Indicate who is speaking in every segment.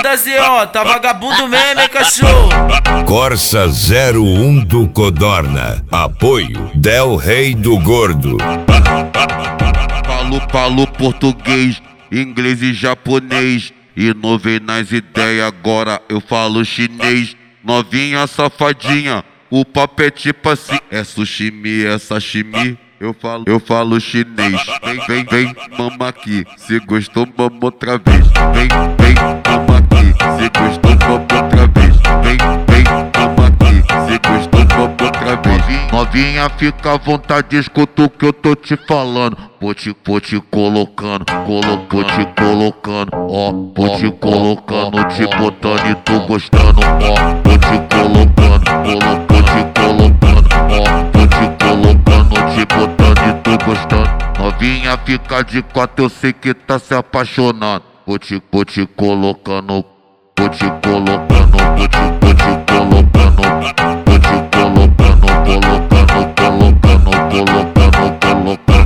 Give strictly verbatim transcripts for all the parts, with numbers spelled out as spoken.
Speaker 1: da Z O, tá vagabundo mesmo, hein, cachorro?
Speaker 2: Corsa zero um do Codorna. Apoio Del Rey do Gordo.
Speaker 3: Falo, falo português, inglês e japonês. Inovei nas ideias, agora eu falo chinês. Novinha safadinha, o papo é tipo assim. É sushi, é sashimi. Eu falo, eu falo chinês. Vem, vem, vem, mama aqui. Se gostou, mama outra vez. Vem, vem, mama aqui. Se gostou, mama outra vez. Vem, vem, mama aqui. Se gostou, mama outra vez. Novinha, fica à vontade, escuta o que eu tô te falando. Vou te, vou te colocando, colo, vou te colocando, ó. Vou te colocando, te botando e tô gostando, ó. Vou te colocando, colo, vou te colocando, ó. Vou te colocando, te botando e tô gostando. Novinha, fica de quatro, eu sei que tá se apaixonando. Vou te, vou te colocando, vou te colocando, vou te, vou te colocando, vou te colocando, colocando, colocando, colocando, colocando.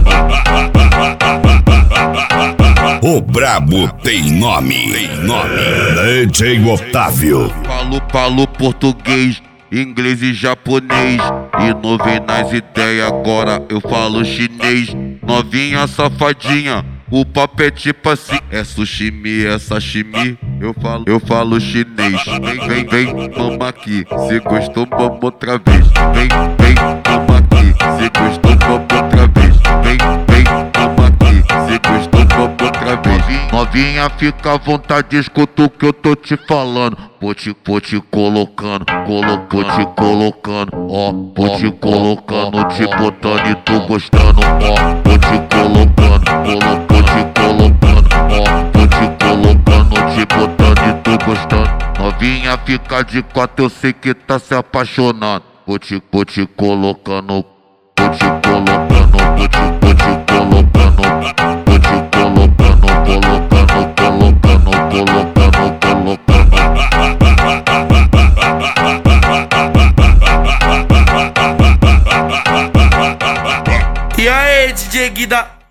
Speaker 2: O brabo tem nome, tem nome. D J Otávio.
Speaker 3: Falo, falo português, inglês e japonês. Inovei nas ideias, agora eu falo chinês. Novinha safadinha, o papo é tipo assim. É sushi, é sashimi. Eu falo, eu falo chinês. Vem, vem, vem, mama aqui. Se gostou, mama outra vez. Vem, vem, mama aqui. Se gostou, mama outra vez. Vem, vem, mama aqui. Se gostou, mama outra vez. Novinha, fica à vontade, escuta o que eu tô te falando. Vou te, vou te colocando, colo, vou te colocando, ó. Vou te colocando, te botando e tô gostando, ó. Vou te colocando, colo, vou te colocando, ó. Vou te colocando, te botando e tô gostando. Novinha, fica de quatro, eu sei que tá se apaixonando. Vou te, vou te colocando, vou te colocando, vou te, vou te colocando, vou te colocando, colocando, colocando, colocando, colocando.
Speaker 1: E aí, D J Guida?